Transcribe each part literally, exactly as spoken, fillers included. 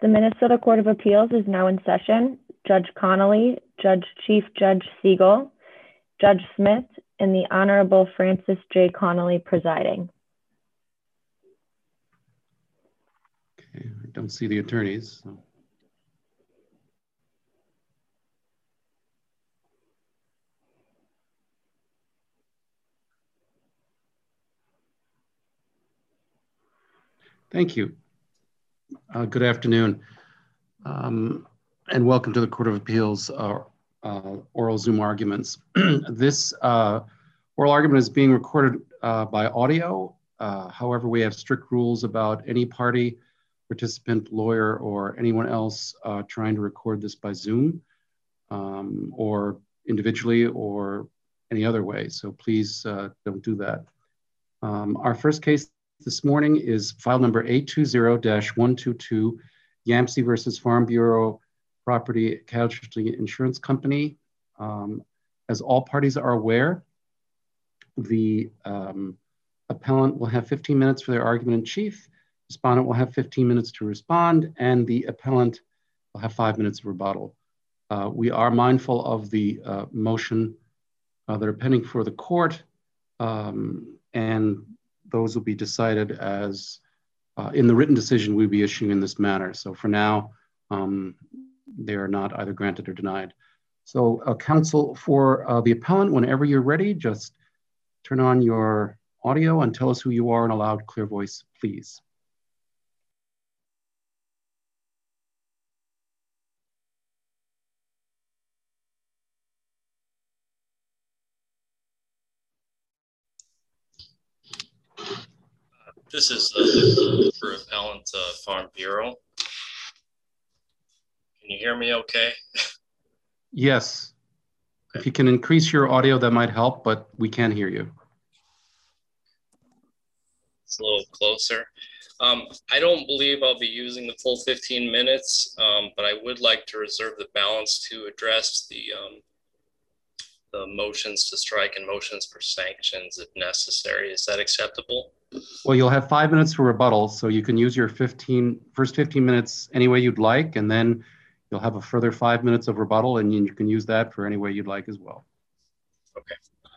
The Minnesota Court of Appeals is now in session. Judge Connolly, Judge Chief Judge Siegel, Judge Smith, and the Honorable Francis J. Connolly presiding. Okay, I don't see the attorneys. So. Thank you. Uh, good afternoon, um, and welcome to the Court of Appeals uh, uh, oral Zoom arguments. This uh, oral argument is being recorded uh, by audio. Uh, however, we have strict rules about any party, participant, lawyer, or anyone else uh, trying to record this by Zoom um, or individually or any other way. So please uh, don't do that. Um, our first case this morning is file number eight two zero dash one two two, Yancey versus Farm Bureau Property Casualty Insurance Company. Um, as all parties are aware, the um, appellant will have fifteen minutes for their argument in chief, respondent will have fifteen minutes to respond, and the appellant will have five minutes of rebuttal. Uh, we are mindful of the uh, motion uh, that are pending for the court, um, and those will be decided as uh, in the written decision we'll be issuing in this manner. So for now, um, they are not either granted or denied. So uh, counsel for uh, the appellant, whenever you're ready, just turn on your audio and tell us who you are in a loud, clear voice, please. This is uh, for appellant uh, Farm Bureau. Can you hear me okay? Yes. Okay. If you can increase your audio, that might help, but we can hear you. It's a little closer. Um, I don't believe I'll be using the full fifteen minutes, um, but I would like to reserve the balance to address the um, the motions to strike and motions for sanctions if necessary. Is that acceptable? Well, you'll have five minutes for rebuttal, so you can use your fifteen, first fifteen minutes any way you'd like, and then you'll have a further five minutes of rebuttal, and you can use that for any way you'd like as well. Okay.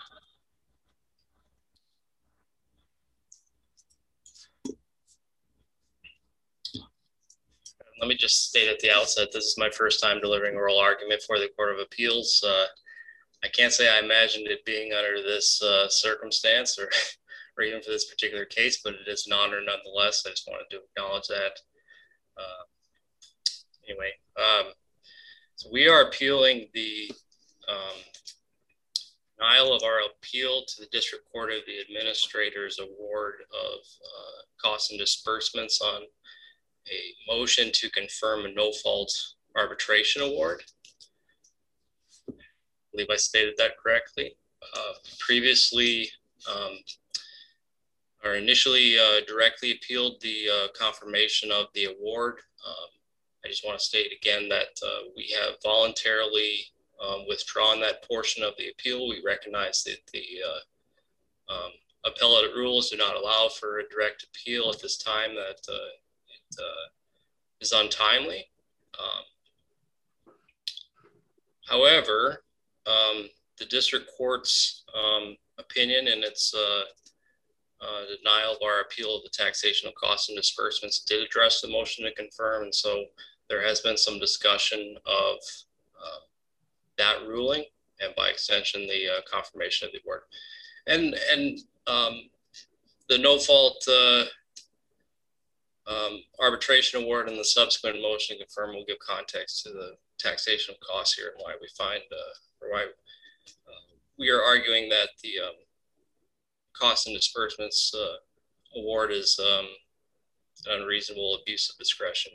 Let me just state at the outset, this is my first time delivering oral argument for the Court of Appeals. Uh, I can't say I imagined it being under this uh, circumstance or, or even for this particular case, but it is an honor nonetheless. I just wanted to acknowledge that. Uh, anyway, um, so we are appealing the um, denial of our appeal to the District Court of the Administrator's award of uh, costs and disbursements on a motion to confirm a no-fault arbitration award. I believe I stated that correctly. Uh, previously, um, or initially uh, directly appealed the uh, confirmation of the award. Um, I just want to state again that uh, we have voluntarily um, withdrawn that portion of the appeal. We recognize that the uh, um, appellate rules do not allow for a direct appeal at this time, that uh, it uh, is untimely. Um, however, um, the district court's um, opinion and its uh, uh, denial of our appeal of the taxation of costs and disbursements did address the motion to confirm, and so there has been some discussion of uh, that ruling, and by extension, the uh, confirmation of the award. And, and um, the no-fault uh, um, arbitration award and the subsequent motion to confirm will give context to the taxation of costs here and why we find, uh, or why uh, we are arguing that the um, costs and disbursements uh, award is um, an unreasonable abuse of discretion.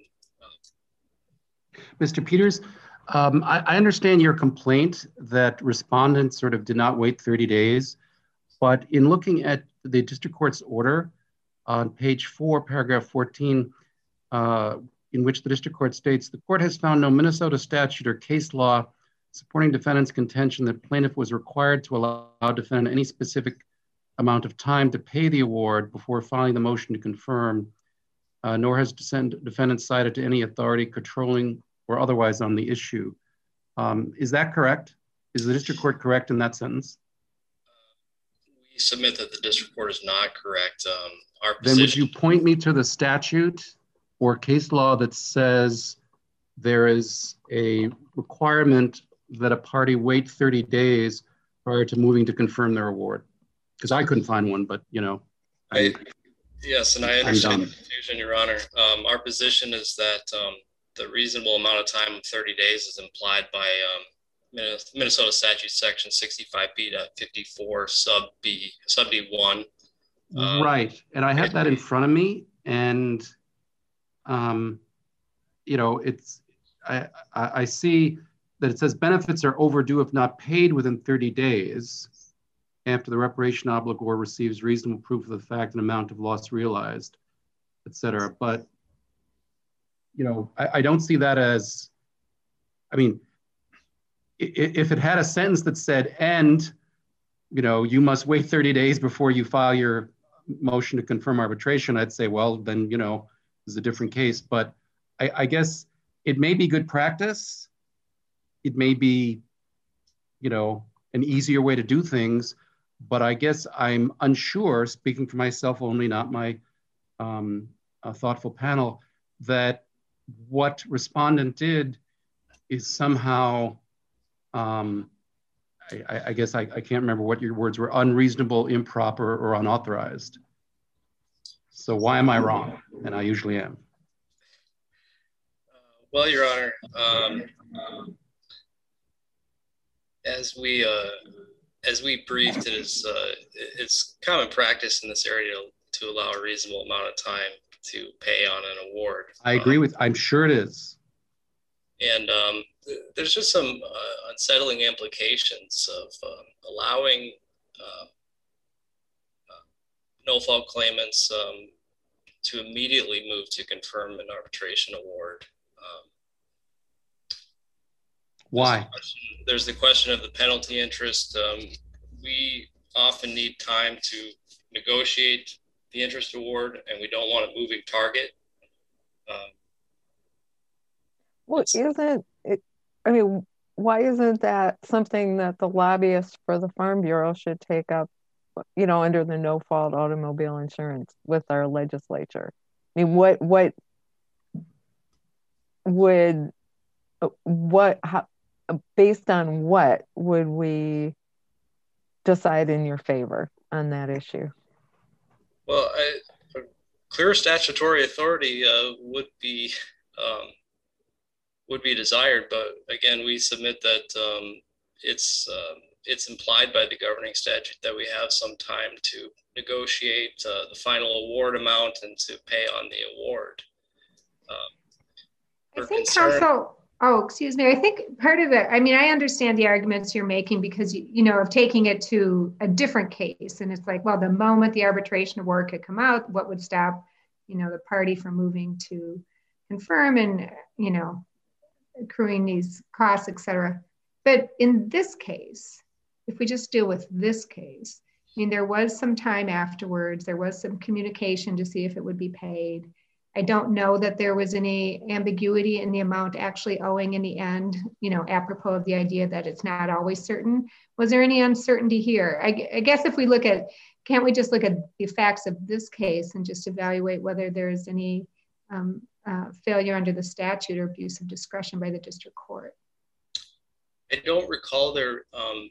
Mister Peters, um, I, I understand your complaint that respondents sort of did not wait thirty days, but in looking at the district court's order on page four, paragraph fourteen, uh, in which the district court states, the court has found no Minnesota statute or case law supporting defendant's contention that plaintiff was required to allow defendant any specific amount of time to pay the award before filing the motion to confirm. uh, nor has defend, defendant cited to any authority controlling or otherwise on the issue. Um, is that correct? Is the district court correct in that sentence? We submit that the district court is not correct. Um, our then position... would you point me to the statute or case law that says there is a requirement that a party wait thirty days prior to moving to confirm their award? Because I couldn't find one, but you know. I, yes, and I understand the confusion, Your Honor. Um, our position is that um, the reasonable amount of time of thirty days is implied by um, Minnesota statute section sixty-five B fifty-four sub B, sub D one. Um, right, and I have that in front of me, and um, you know, it's I, I I see that it says benefits are overdue if not paid within thirty days after the reparation obligor receives reasonable proof of the fact and amount of loss realized, et cetera. But you know, I, I don't see that as, I mean, if it had a sentence that said, and, you know, you must wait thirty days before you file your motion to confirm arbitration, I'd say, well, then, you know, this is a different case. But I, I guess it may be good practice. It may be, you know, an easier way to do things. But I guess I'm unsure, speaking for myself only, not my um, a thoughtful panel, that what respondent did is somehow, um, I, I guess I, I can't remember what your words were, unreasonable, improper, or unauthorized. So why am I wrong? And I usually am. Uh, well, Your Honor, um, as we uh, as we briefed, it is uh, it's common practice in this area to, to allow a reasonable amount of time to pay on an award. I agree um, with. I'm sure it is. And um, th there's just some uh, unsettling implications of um, allowing uh, uh, no-fault claimants um, to immediately move to confirm an arbitration award. Um, Why? There's the, question, there's the question of the penalty interest. Um, we often need time to negotiate the interest award, and we don't want a moving target. Um, well, isn't it, I mean, why isn't that something that the lobbyists for the Farm Bureau should take up, you know, under the no-fault automobile insurance with our legislature? I mean, what, what would, what, how, based on what would we decide in your favor on that issue? Well, I, a clear statutory authority uh, would be um, would be desired, but again, we submit that um, it's uh, it's implied by the governing statute that we have some time to negotiate uh, the final award amount and to pay on the award. Um, I think counsel. Oh, excuse me. I think part of it, I mean, I understand the arguments you're making because, you, you know, of taking it to a different case. And it's like, well, the moment the arbitration award could come out, what would stop, you know, the party from moving to confirm and, you know, accruing these costs, et cetera. But in this case, if we just deal with this case, I mean, there was some time afterwards, there was some communication to see if it would be paid. I don't know that there was any ambiguity in the amount actually owing in the end, you know, apropos of the idea that it's not always certain. Was there any uncertainty here? I, I guess if we look at, can't we just look at the facts of this case and just evaluate whether there's any um, uh, failure under the statute or abuse of discretion by the district court? I don't recall there, um,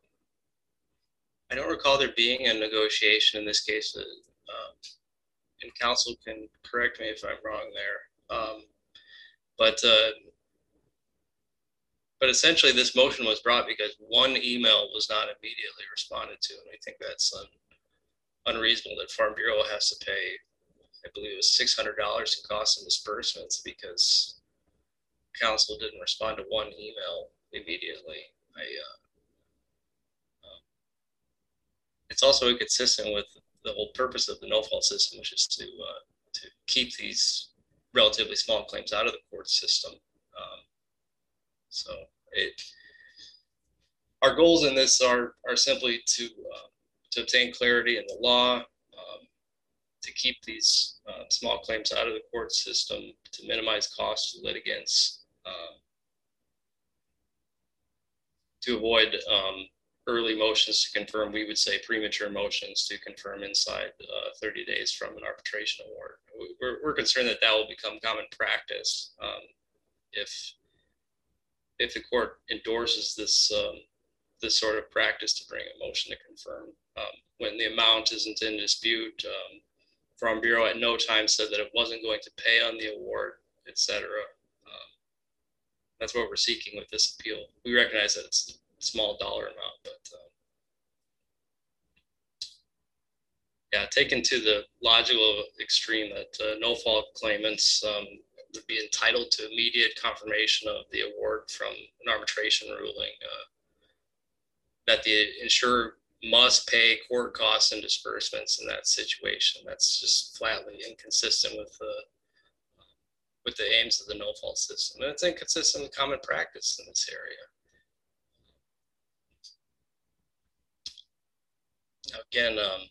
I don't recall there being a negotiation in this case. Uh, and counsel can correct me if I'm wrong there. Um, but, uh, but essentially this motion was brought because one email was not immediately responded to. And I think that's un unreasonable that Farm Bureau has to pay, I believe it was six hundred dollars in costs and disbursements because counsel didn't respond to one email immediately. I, uh, uh, it's also inconsistent with the whole purpose of the no-fault system, which is to uh, to keep these relatively small claims out of the court system. Um, so it, our goals in this are are simply to uh, to obtain clarity in the law, um, to keep these uh, small claims out of the court system, to minimize costs to litigants, um, to avoid um, early motions to confirm, we would say premature motions to confirm inside uh, thirty days from an arbitration award. We're, we're concerned that that will become common practice um, if, if the court endorses this, um, this sort of practice to bring a motion to confirm. Um, when the amount isn't in dispute, um, Farm Bureau at no time said that it wasn't going to pay on the award, et cetera. Um, that's what we're seeking with this appeal. We recognize that it's a small dollar amount, but um, yeah, taken to the logical extreme that uh, no-fault claimants um, would be entitled to immediate confirmation of the award from an arbitration ruling, uh, that the insurer must pay court costs and disbursements in that situation. That's just flatly inconsistent with the with the aims of the no-fault system. And it's inconsistent with common practice in this area. Now, again, um,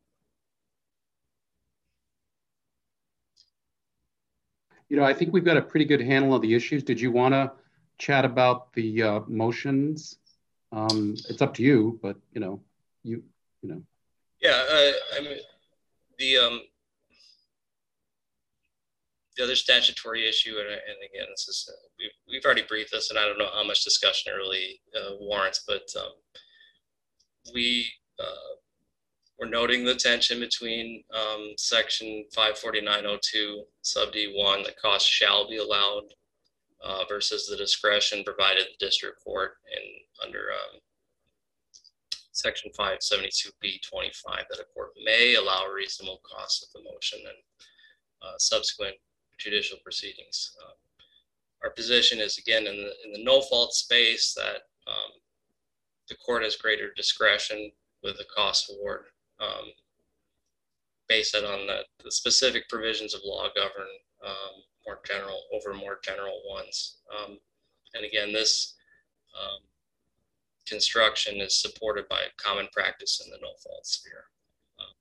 you know, I think we've got a pretty good handle of the issues. Did you want to chat about the uh, motions? Um, it's up to you, but you know, you you know. Yeah, uh, I mean, the um, the other statutory issue, and, and again, this is uh, we've, we've already briefed this, and I don't know how much discussion it really uh, warrants, but um, we uh, we're noting the tension between um, section five forty-nine oh two sub D one, that costs shall be allowed, uh, versus the discretion provided the district court in under um, section five seventy-two B twenty-five, that a court may allow a reasonable cost of the motion and uh, subsequent judicial proceedings. Uh, our position is, again, in the, in the no-fault space, that um, the court has greater discretion with the cost award, um, based on the, the specific provisions of law govern um, more general over more general ones. Um, and again, this um, construction is supported by common practice in the no-fault sphere. Um,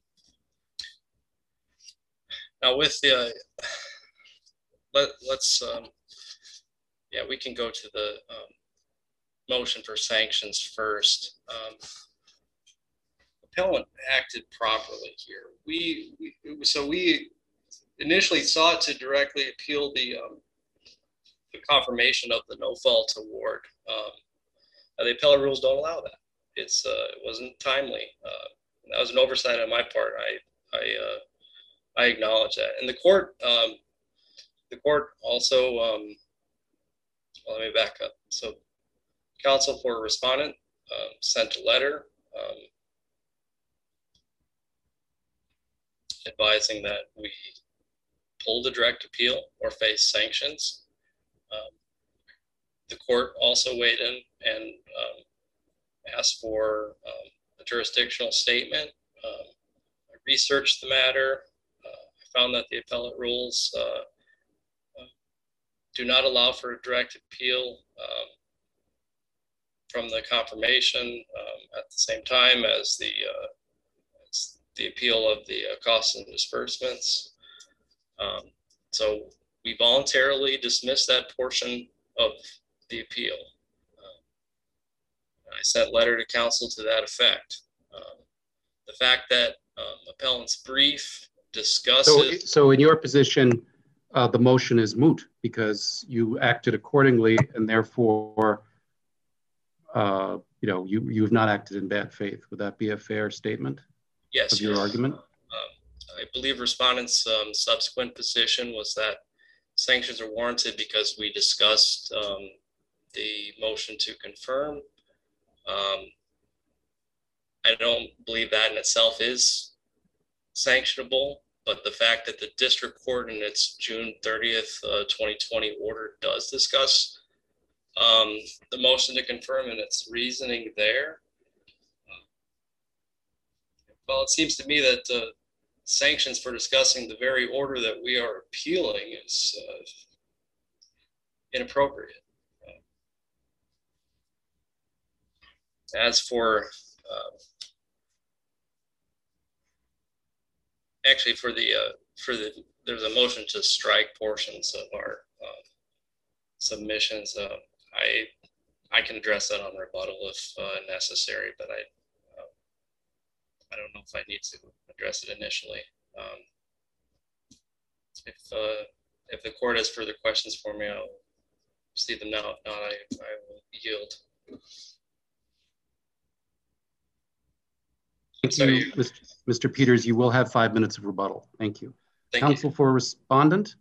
now, with the uh, let, let's um, yeah, we can go to the um, motion for sanctions first. Um, appellant acted properly here. We, we so we initially sought to directly appeal the um, the confirmation of the no-fault award. Um, the appellate rules don't allow that. It's uh, it wasn't timely. Uh, that was an oversight on my part. I I uh, I acknowledge that. And the court um, the court also um, well, let me back up. So, counsel for respondent um, sent a letter um, advising that we pull the direct appeal or face sanctions. Um, the court also weighed in and um, asked for um, a jurisdictional statement. Um, I researched the matter. Uh, I found that the appellate rules uh, uh, do not allow for a direct appeal um, from the confirmation um, at the same time as the uh, as the appeal of the uh, costs and disbursements. Um, so we voluntarily dismissed that portion of the appeal. Uh, I sent a letter to counsel to that effect. Um, the fact that um, appellant's brief discusses. So, so in your position, uh, the motion is moot because you acted accordingly, and therefore, uh, you know, you you have not acted in bad faith. Would that be a fair statement? Yes. Of your yes. argument? Um, I believe respondent's um, subsequent position was that sanctions are warranted because we discussed um, the motion to confirm. Um, I don't believe that in itself is sanctionable, but the fact that the district court in its June thirtieth, uh, twenty twenty order does discuss um, the motion to confirm and its reasoning there. Well, it seems to me that uh, sanctions for discussing the very order that we are appealing is uh, inappropriate. As for uh, actually for the, uh, for the, there's a motion to strike portions of our uh, submissions. Uh, I, I can address that on rebuttal if uh, necessary, but I, uh, I don't know if I need to address it initially. Um, if, uh, if the court has further questions for me, I'll see them now. If not, I, I will yield. Thank Sorry. you, Mister Peters. You will have five minutes of rebuttal. Thank you. Thank Counsel you. for respondent.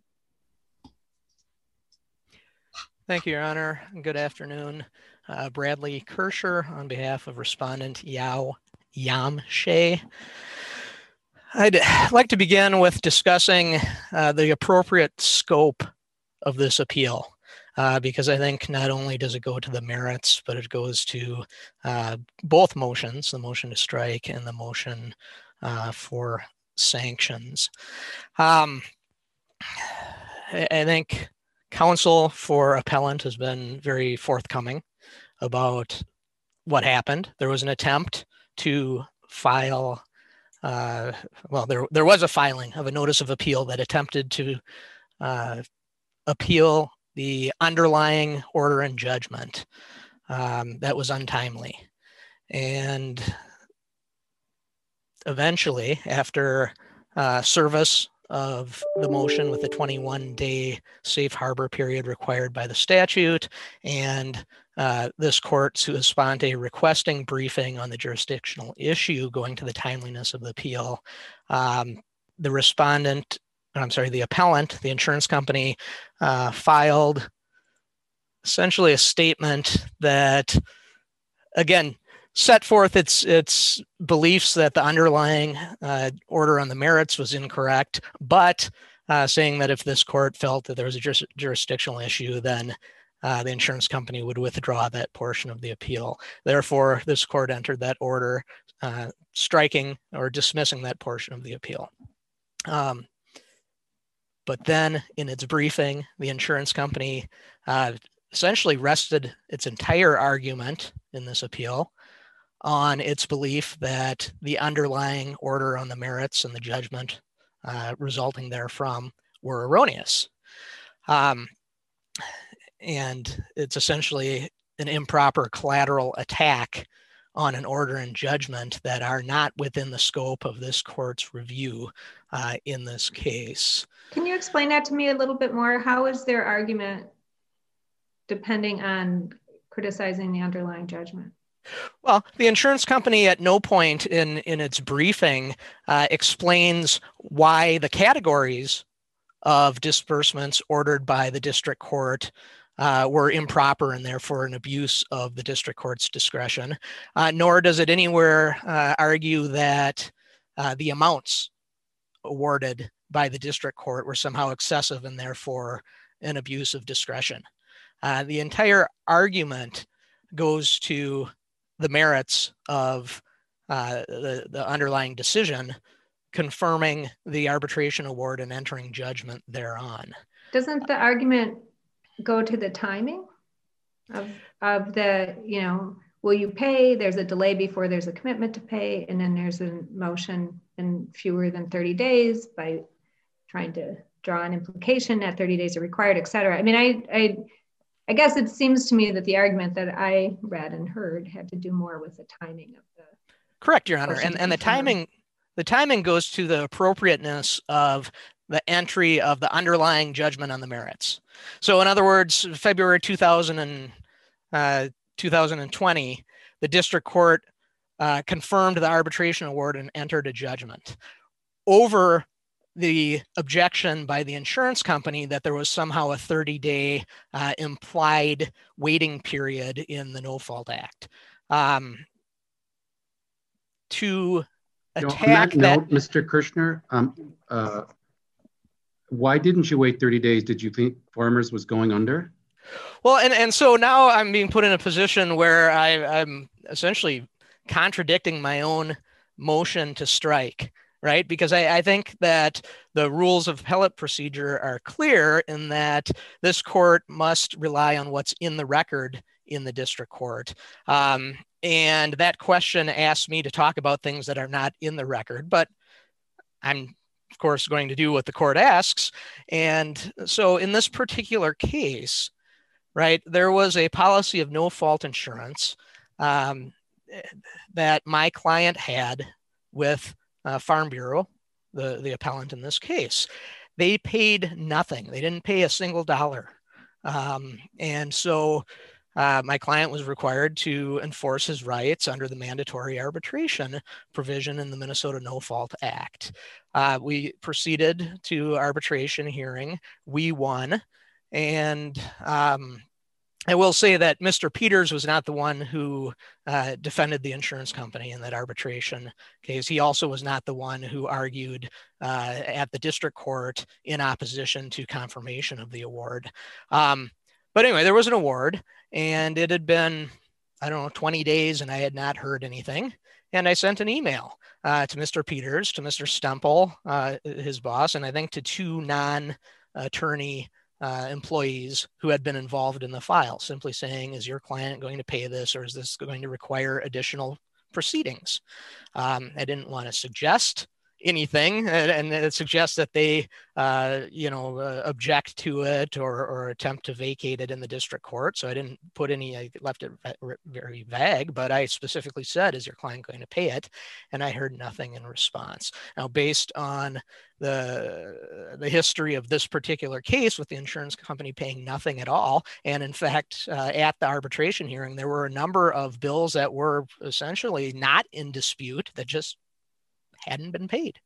Thank you, Your Honor. Good afternoon. Uh, Bradley Kirscher on behalf of respondent Yao Yam Shea. I'd like to begin with discussing uh, the appropriate scope of this appeal, uh, because I think not only does it go to the merits, but it goes to uh, both motions, the motion to strike and the motion uh, for sanctions. Um, I, I think counsel for appellant has been very forthcoming about what happened. There was an attempt to file Uh, well, there, there was a filing of a notice of appeal that attempted to uh, appeal the underlying order and judgment um, that was untimely. And eventually, after uh, service of the motion with the twenty-one day safe harbor period required by the statute, and uh, this court sua sponte requesting briefing on the jurisdictional issue going to the timeliness of the appeal, um, the respondent, I'm sorry, the appellant, the insurance company, uh, filed essentially a statement that, again, set forth its its beliefs that the underlying uh, order on the merits was incorrect, but uh, saying that if this court felt that there was a juris jurisdictional issue, then uh, the insurance company would withdraw that portion of the appeal. Therefore, this court entered that order uh, striking or dismissing that portion of the appeal. Um, but then in its briefing, the insurance company uh, essentially rested its entire argument in this appeal on its belief that the underlying order on the merits and the judgment uh, resulting therefrom were erroneous. Um, and it's essentially an improper collateral attack on an order and judgment that are not within the scope of this court's review uh, in this case. Can you explain that to me a little bit more? How is their argument depending on criticizing the underlying judgment? Well, the insurance company at no point in, in its briefing uh, explains why the categories of disbursements ordered by the district court uh, were improper and therefore an abuse of the district court's discretion, uh, nor does it anywhere uh, argue that uh, the amounts awarded by the district court were somehow excessive and therefore an abuse of discretion. Uh, the entire argument goes to the merits of uh, the, the underlying decision, confirming the arbitration award and entering judgment thereon. Doesn't the argument go to the timing of, of the, you know, will you pay? There's a delay before there's a commitment to pay, and then there's a motion in fewer than thirty days by trying to draw an implication that thirty days are required, et cetera. I mean, I, I, I guess it seems to me that the argument that I read and heard had to do more with the timing of the. Correct, Your Honor. And, and the timing, the timing goes to the appropriateness of the entry of the underlying judgment on the merits. So in other words, February two thousand and, uh, two thousand twenty, the district court uh, confirmed the arbitration award and entered a judgment over the objection by the insurance company that there was somehow a thirty day uh, implied waiting period in the No Fault Act. Um, to attack you know, on that, that note, Mister Kirshner, um, uh, why didn't you wait thirty days? Did you think Farmers was going under? Well, and, and so now I'm being put in a position where I, I'm essentially contradicting my own motion to strike. Right? Because I, I think that the rules of appellate procedure are clear in that this court must rely on what's in the record in the district court. Um, and that question asked me to talk about things that are not in the record, but I'm of course, going to do what the court asks. And so in this particular case, right, there was a policy of no fault insurance um, that my client had with uh, Farm Bureau, the, the appellant in this case. They paid nothing. They didn't pay a single dollar. Um, and so uh, my client was required to enforce his rights under the mandatory arbitration provision in the Minnesota No Fault Act. Uh, we proceeded to arbitration hearing. We won. And um, I will say that Mister Peters was not the one who uh, defended the insurance company in that arbitration case. He also was not the one who argued uh, at the district court in opposition to confirmation of the award. Um, but anyway, there was an award, and it had been, I don't know, twenty days, and I had not heard anything. And I sent an email uh, to Mister Peters, to Mister Stemple, uh, his boss, and I think to two non-attorney Uh, employees who had been involved in the file, simply saying, is your client going to pay this, or is this going to require additional proceedings? Um, I didn't want to suggest anything and, and it suggests that they, uh, you know, uh, object to it or, or attempt to vacate it in the district court. So I didn't put any, I left it very vague, but I specifically said, is your client going to pay it? And I heard nothing in response. Now, based on the, the history of this particular case with the insurance company paying nothing at all, and in fact, uh, at the arbitration hearing, there were a number of bills that were essentially not in dispute that just hadn't been paid.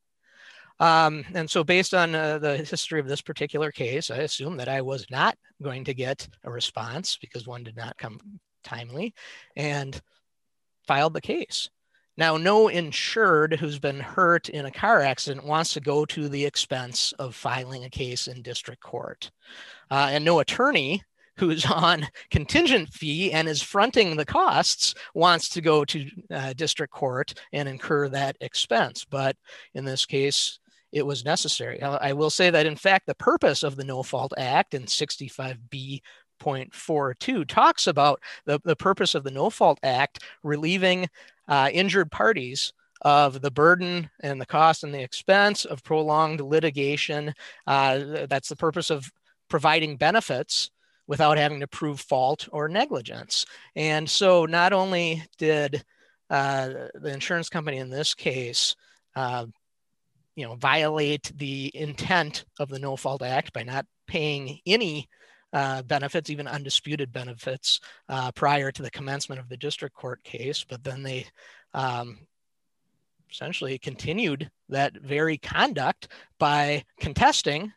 Um, and so based on uh, the history of this particular case, I assumed that I was not going to get a response because one did not come timely, and filed the case. Now, no insured who's been hurt in a car accident wants to go to the expense of filing a case in district court. Uh, and no attorney who's on contingent fee and is fronting the costs wants to go to uh, district court and incur that expense. But in this case, it was necessary. I will say that, in fact, the purpose of the No Fault Act in sixty-five B point four two talks about the, the purpose of the No Fault Act relieving uh, injured parties of the burden and the cost and the expense of prolonged litigation. Uh, that's the purpose of providing benefits without having to prove fault or negligence. And so not only did uh, the insurance company in this case, uh, you know, violate the intent of the No Fault Act by not paying any uh, benefits, even undisputed benefits, uh, prior to the commencement of the district court case, but then they um, essentially continued that very conduct by contesting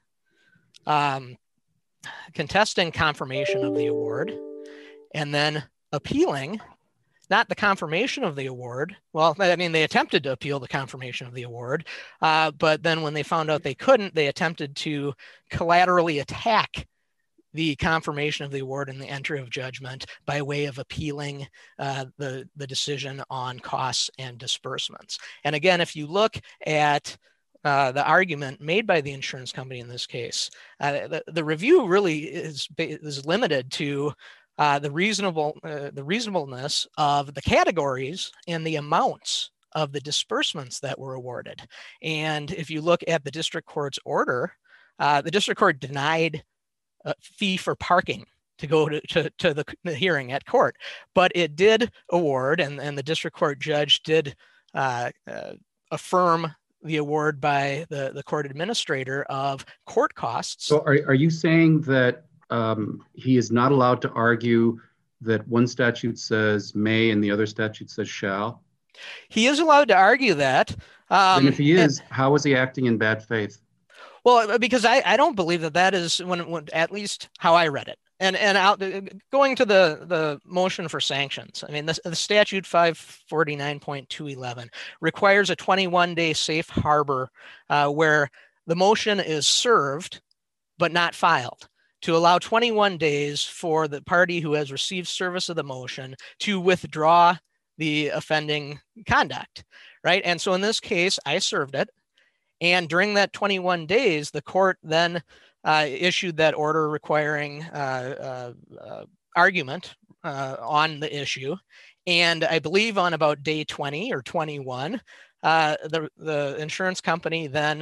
um, contesting confirmation of the award, and then appealing, not the confirmation of the award. Well, I mean, they attempted to appeal the confirmation of the award, uh, but then when they found out they couldn't, they attempted to collaterally attack the confirmation of the award and the entry of judgment by way of appealing uh, the, the decision on costs and disbursements. And again, if you look at Uh, the argument made by the insurance company in this case, uh, the, the review really is, is limited to uh, the reasonable uh, the reasonableness of the categories and the amounts of the disbursements that were awarded. And if you look at the district court's order, uh, the district court denied a fee for parking to go to, to, to the, the hearing at court, but it did award, and, and the district court judge did uh, uh, affirm the award by the, the court administrator of court costs. So are, are you saying that um, he is not allowed to argue that one statute says may and the other statute says shall? He is allowed to argue that. Um, and if he is, and, how is he acting in bad faith? Well, because I, I don't believe that that is, when, when at least how I read it. And and out, going to the, the motion for sanctions, I mean, the, the statute five forty-nine point two eleven requires a twenty-one day safe harbor uh, where the motion is served but not filed, to allow twenty-one days for the party who has received service of the motion to withdraw the offending conduct, right? And so in this case, I served it. And during that twenty-one days, the court then Uh, issued that order requiring uh, uh, uh, argument uh, on the issue. And I believe on about day twenty or twenty-one, uh, the, the insurance company then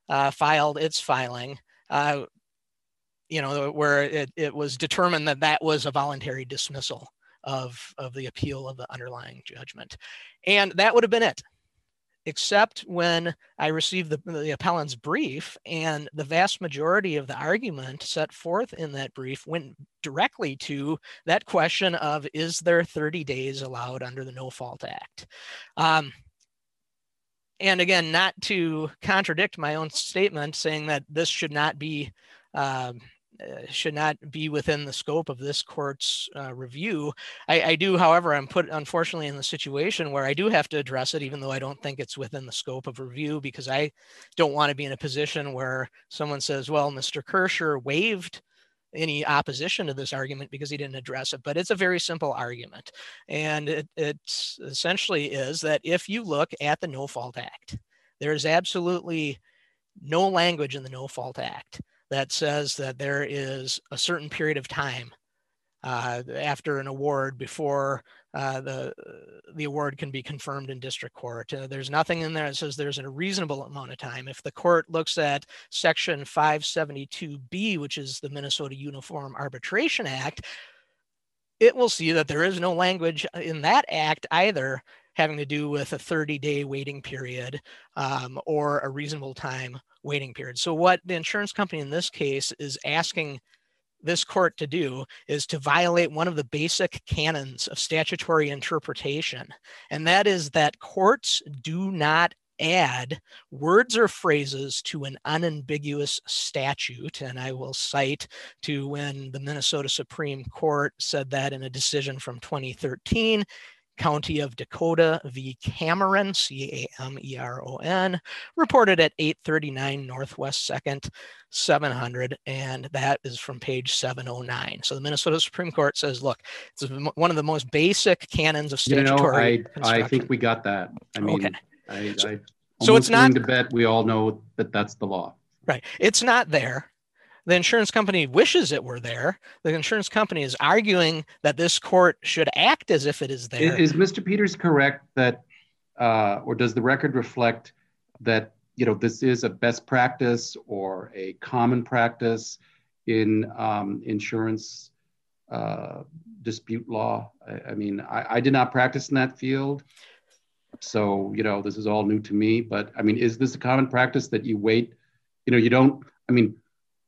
uh, filed its filing, uh, you know, where it, it was determined that that was a voluntary dismissal of, of the appeal of the underlying judgment. And that would have been it, except when I received the, the appellant's brief, and the vast majority of the argument set forth in that brief went directly to that question of, is there thirty days allowed under the No Fault Act? Um, and again, not to contradict my own statement saying that this should not be um, Uh, should not be within the scope of this court's uh, review. I, I do, however, I'm put unfortunately in the situation where I do have to address it, even though I don't think it's within the scope of review, because I don't want to be in a position where someone says, well, Mister Kirscher waived any opposition to this argument because he didn't address it. But it's a very simple argument. And it it's essentially is that if you look at the No Fault Act, there is absolutely no language in the No Fault Act that says that there is a certain period of time uh, after an award before uh, the, the award can be confirmed in district court. Uh, there's nothing in there that says there's a reasonable amount of time. If the court looks at section five seventy-two B, which is the Minnesota Uniform Arbitration Act, it will see that there is no language in that act either having to do with a thirty day waiting period um, or a reasonable time waiting period. So what the insurance company in this case is asking this court to do is to violate one of the basic canons of statutory interpretation. And that is that courts do not add words or phrases to an unambiguous statute. And I will cite to when the Minnesota Supreme Court said that in a decision from twenty thirteen, County of Dakota v. Cameron, C A M E R O N, reported at eight thirty-nine Northwest second, seven hundred, and that is from page seven oh nine. So the Minnesota Supreme Court says, look, it's one of the most basic canons of statutory you know, I, I think we got that. I mean, okay. I, so, I so it's not to bet we all know that that's the law. Right. It's not there. The insurance company wishes it were there. The insurance company is arguing that this court should act as if it is there. Is Mister Peters correct that, uh, or does the record reflect that, you know, this is a best practice or a common practice in um, insurance uh, dispute law? I, I mean, I, I did not practice in that field. So, you know, this is all new to me, but I mean, is this a common practice that you wait, you know, you don't, I mean,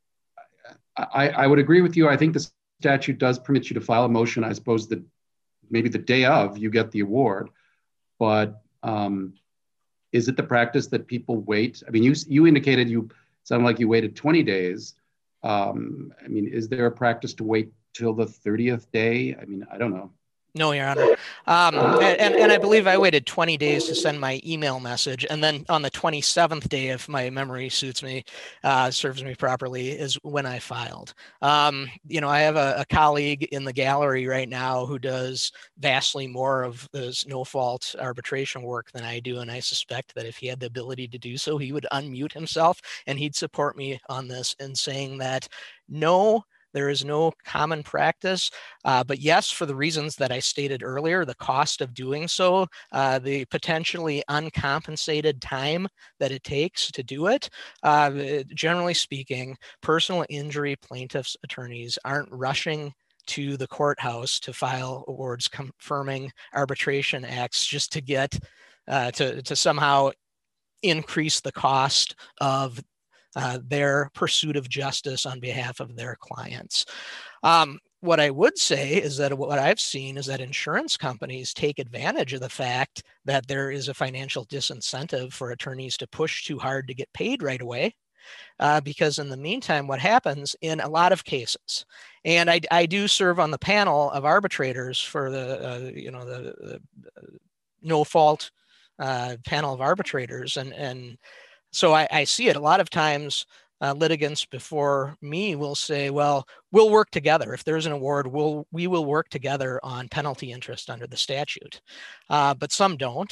I, I would agree with you. I think the statute does permit you to file a motion. I suppose that maybe the day of you get the award, but um, is it the practice that people wait? I mean, you you indicated you sound like you waited twenty days. Um, I mean, is there a practice to wait till the thirtieth day? I mean, I don't know. No, Your Honor. Um, and, and I believe I waited twenty days to send my email message. And then on the twenty-seventh day, if my memory suits me, uh, serves me properly, is when I filed. Um, you know, I have a, a colleague in the gallery right now who does vastly more of this no-fault arbitration work than I do. And I suspect that if he had the ability to do so, he would unmute himself and he'd support me on this in saying that no, there is no common practice, uh, but yes, for the reasons that I stated earlier, the cost of doing so, uh, the potentially uncompensated time that it takes to do it. Uh, generally speaking, personal injury plaintiffs' attorneys aren't rushing to the courthouse to file awards confirming arbitration acts just to get, uh, to, to somehow increase the cost of Uh, their pursuit of justice on behalf of their clients. Um, what I would say is that what I've seen is that insurance companies take advantage of the fact that there is a financial disincentive for attorneys to push too hard to get paid right away. Uh, because in the meantime, what happens in a lot of cases, and I, I do serve on the panel of arbitrators for the, uh, you know, the, the no fault uh, panel of arbitrators, and, and so I, I see it a lot of times. Uh, litigants before me will say, well, we'll work together. If there's an award, we'll, we will work together on penalty interest under the statute. Uh, but some don't.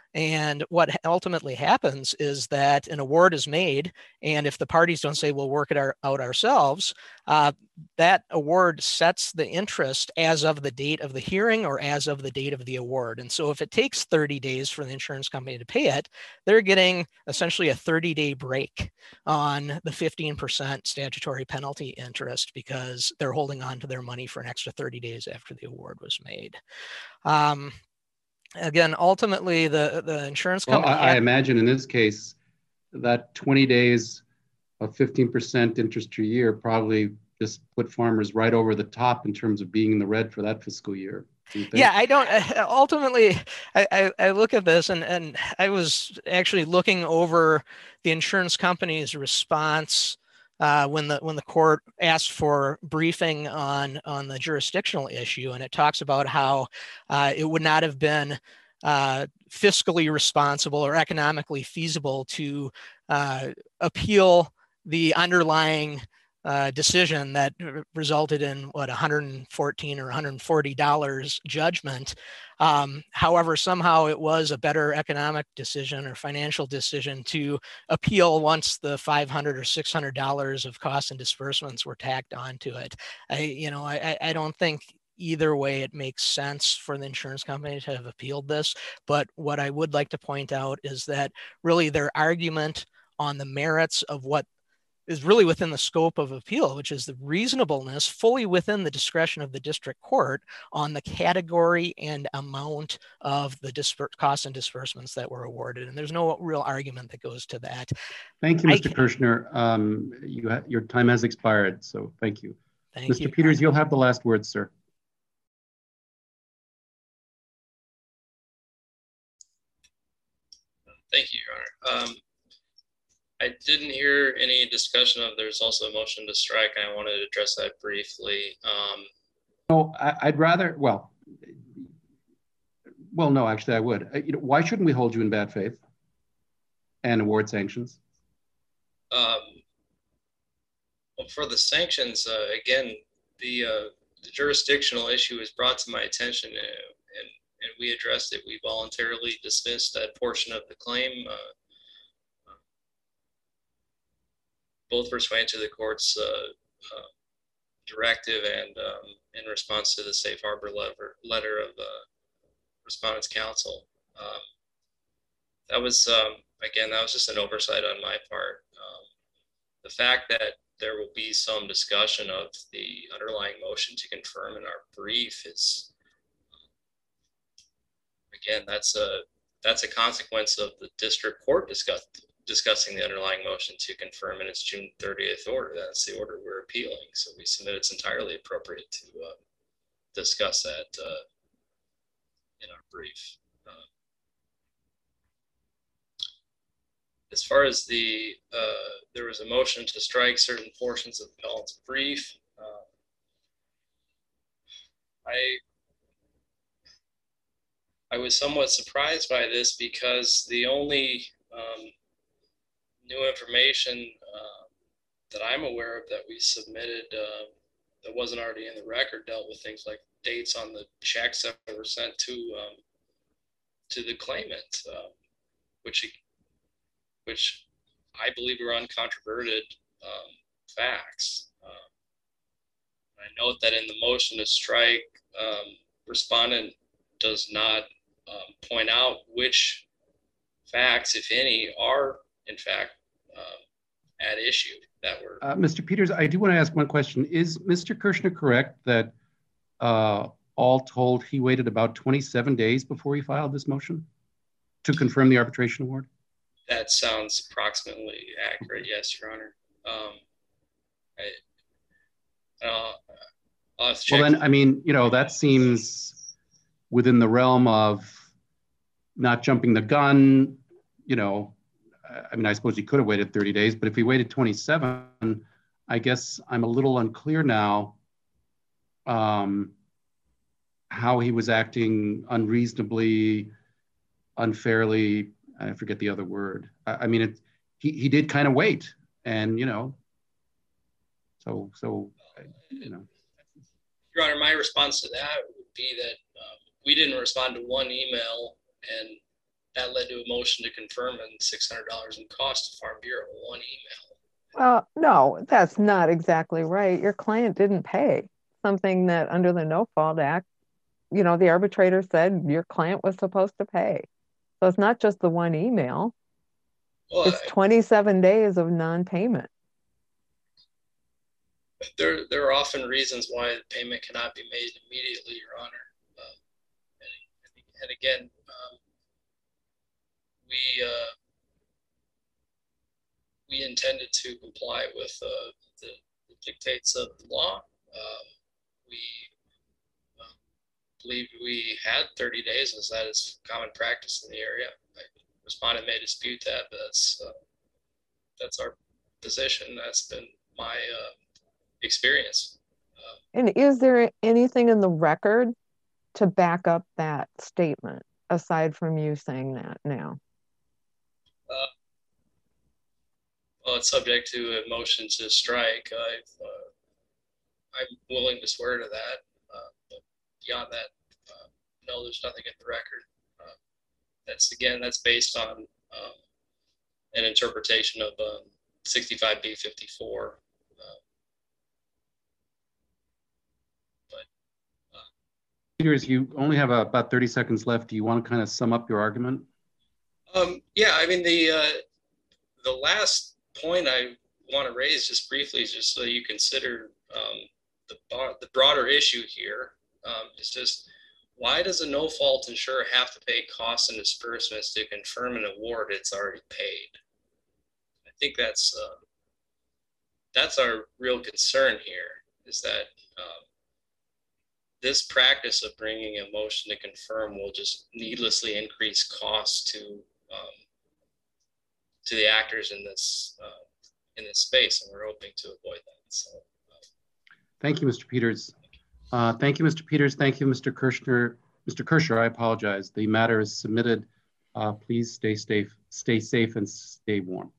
And what ultimately happens is that an award is made, and if the parties don't say we'll work it our, out ourselves, uh, that award sets the interest as of the date of the hearing or as of the date of the award. And so if it takes thirty days for the insurance company to pay it, they're getting essentially a thirty day break on the fifteen percent statutory penalty interest because they're holding on to their money for an extra thirty days after the award was made. Um, Again, ultimately, the, the insurance company. Well, I, I imagine in this case, that twenty days of fifteen percent interest a year probably just put farmers right over the top in terms of being in the red for that fiscal year. Yeah, I don't, ultimately, I, I, I look at this and, and I was actually looking over the insurance company's response Uh, when the when the court asked for briefing on on the jurisdictional issue, and it talks about how uh, it would not have been uh, fiscally responsible or economically feasible to uh, appeal the underlying uh, decision that resulted in what one hundred fourteen or one hundred forty dollars judgment. Um, however, somehow it was a better economic decision or financial decision to appeal once the five hundred or six hundred dollars of costs and disbursements were tacked onto it. I, you know, I, I don't think either way it makes sense for the insurance company to have appealed this. But what I would like to point out is that really their argument on the merits of what is really within the scope of appeal, which is the reasonableness fully within the discretion of the district court on the category and amount of the disper- costs and disbursements that were awarded. And there's no real argument that goes to that. Thank you, Mister Kirschner. Um, you ha- your time has expired, so thank you. Thank Mister you, Peters, you'll have the last word, sir. Thank you, Your Honor. Um, I didn't hear any discussion of there's also a motion to strike, and I wanted to address that briefly. Um, no, I, I'd rather, well, well, no, actually I would. Uh, you know, why shouldn't we hold you in bad faith and award sanctions? Um, well, for the sanctions, uh, again, the, uh, the jurisdictional issue was brought to my attention, uh, and, and we addressed it. We voluntarily dismissed that portion of the claim. Uh, both pursuant to the court's uh, uh, directive and um, in response to the safe harbor letter, letter of uh, respondents counsel. Um, that was, um, again, that was just an oversight on my part. Um, the fact that there will be some discussion of the underlying motion to confirm in our brief is, again, that's a, that's a consequence of the district court discussed discussing the underlying motion to confirm in its June thirtieth order. That's the order we're appealing. So we submit it's entirely appropriate to uh, discuss that uh, in our brief. Uh, as far as the, uh, there was a motion to strike certain portions of the appellant's brief. Uh, I, I was somewhat surprised by this because the only um, new information uh, that I'm aware of that we submitted uh, that wasn't already in the record dealt with things like dates on the checks that were sent to um, to the claimant, uh, which which I believe are uncontroverted um, facts. Uh, I note that in the motion to strike, um, respondent does not um, point out which facts, if any, are in fact um, at issue that were. Uh, Mister Peters, I do want to ask one question. Is Mister Kirschner correct that uh, all told he waited about twenty-seven days before he filed this motion to confirm the arbitration award? That sounds approximately accurate, yes, Your Honor. Um, I, uh, I'll have to check. Well, then, I mean, you know, that seems within the realm of not jumping the gun, you know. I mean, I suppose he could have waited thirty days, but if he waited twenty-seven, I guess I'm a little unclear now um, how he was acting unreasonably, unfairly. I forget the other word. I, I mean, it, he, he did kind of wait, and, you know, so, so, you know. Your Honor, my response to that would be that um, we didn't respond to one email, and that led to a motion to confirm and six hundred dollars in cost to Farm Bureau, one email. Well, no, that's not exactly right. Your client didn't pay something that under the No Fault Act, you know, the arbitrator said your client was supposed to pay. So it's not just the one email. Well, it's twenty-seven days of non-payment. There, there are often reasons why the payment cannot be made immediately, Your Honor. Uh, and, and again, um, we uh, we intended to comply with uh, the, the dictates of the law. Um, we uh, believe we had thirty days, as that is common practice in the area. I, respondent may dispute that, but that's uh, that's our position. That's been my uh, experience. Uh, and is there anything in the record to back up that statement aside from you saying that now? Uh, well, it's subject to a motion to strike. I've, uh, I'm willing to swear to that. Uh, but beyond that, uh, no, there's nothing in the record. Uh, that's again, that's based on um, an interpretation of um, sixty-five B fifty-four. Peters, you only have uh, about thirty seconds left. Do you want to kind of sum up your argument? Um, yeah, I mean, the uh, the last point I want to raise just briefly is just so you consider um, the, the broader issue here. Um, is just, why does a no-fault insurer have to pay costs and disbursements to confirm an award it's already paid? I think that's, uh, that's our real concern here, is that um, this practice of bringing a motion to confirm will just needlessly increase costs to um, to the actors in this uh, in this space, and we're hoping to avoid that. So, uh, thank you, Mister Peters. Uh, thank you, Mister Peters. Thank you, Mister Kirschner. Mister Kirscher, I apologize. The matter is submitted. Uh, please stay safe, stay safe, and stay warm.